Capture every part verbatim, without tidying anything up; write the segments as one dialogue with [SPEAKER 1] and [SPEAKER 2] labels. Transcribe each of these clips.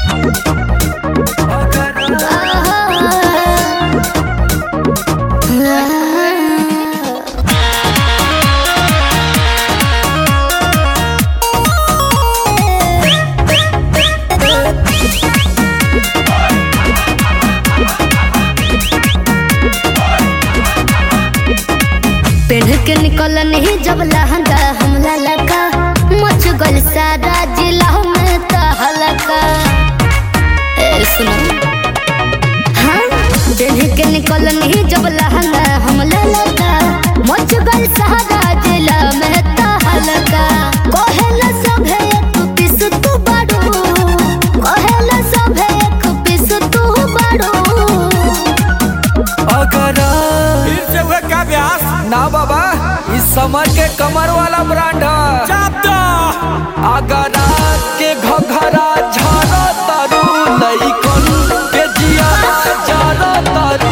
[SPEAKER 1] पेढ़ के निकल नहीं जब लहंगा हमला लगा मच गल सारा जिला में तहलका। ए सुनो हाँ पेढ़ के निकल नहीं जब लहंगा हमला लगा मच गल सारा जिला में तहलका। कहेला सभे एक पीस तू बड़ो कहेला सभे एक पीस तू बड़ो।
[SPEAKER 2] अगर
[SPEAKER 3] फिर से हुए क्या व्यास
[SPEAKER 2] ना बाबा इस समर के कमर वाला ब्रांड अगर के घघरा झाड़ा तारू नहीं कौन के जिया जाना तारू।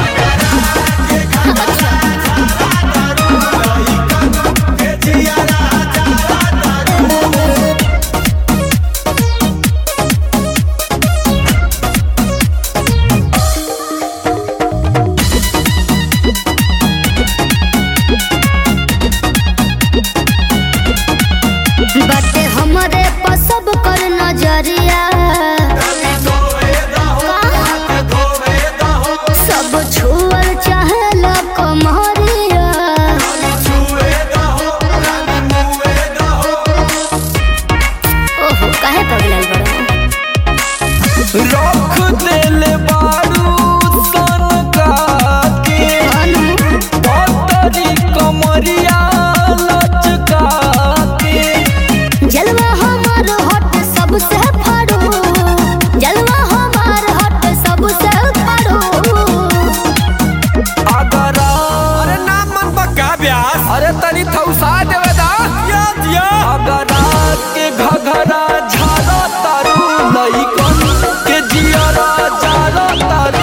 [SPEAKER 1] बाटे हमरे पर सब कर नजरिया सब छुअल चाहेला कमरिया। ओहो काहे पगलल बड़ो
[SPEAKER 2] रख देले बारू सन का के पतरी कमरिया लचका के।
[SPEAKER 1] जलवा हमार हट सबसे फाड़ो जलवा हमार हट सबसे फाड़ो।
[SPEAKER 2] अगर
[SPEAKER 3] अरे नाम मन पर क्या व्यास
[SPEAKER 2] अरे तनी थौसा देवे दा
[SPEAKER 3] या दिया
[SPEAKER 2] अगर के घघरा झाड़ा तारू नहीं कौन के जिया जाना तारू।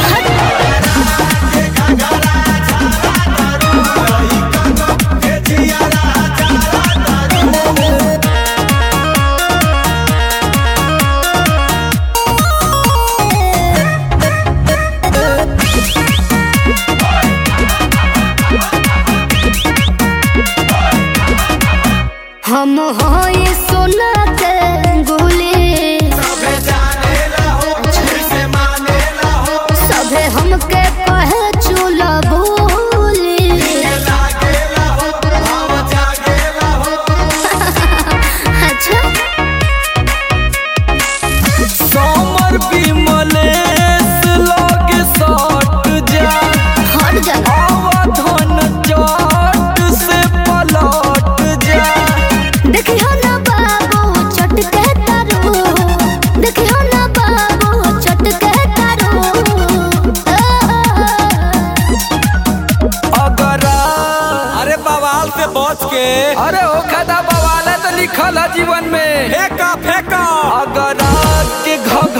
[SPEAKER 1] हम होई सोना के गुली सभे हमके कहे चूल्हा भूली। अच्छा
[SPEAKER 2] समर विमलेश लगे सट जा
[SPEAKER 1] हट जा
[SPEAKER 2] अवधन चट से पलट जा।
[SPEAKER 1] देखियो ना बाबू चटके तारू देखियो ना बाबू चटके तारू।
[SPEAKER 2] अगर
[SPEAKER 3] अरे बवाल से बच के
[SPEAKER 2] अरे ओ खदा बवाल तो लिखल है जीवन में
[SPEAKER 3] फेंका फेंका
[SPEAKER 2] अगर के घघरा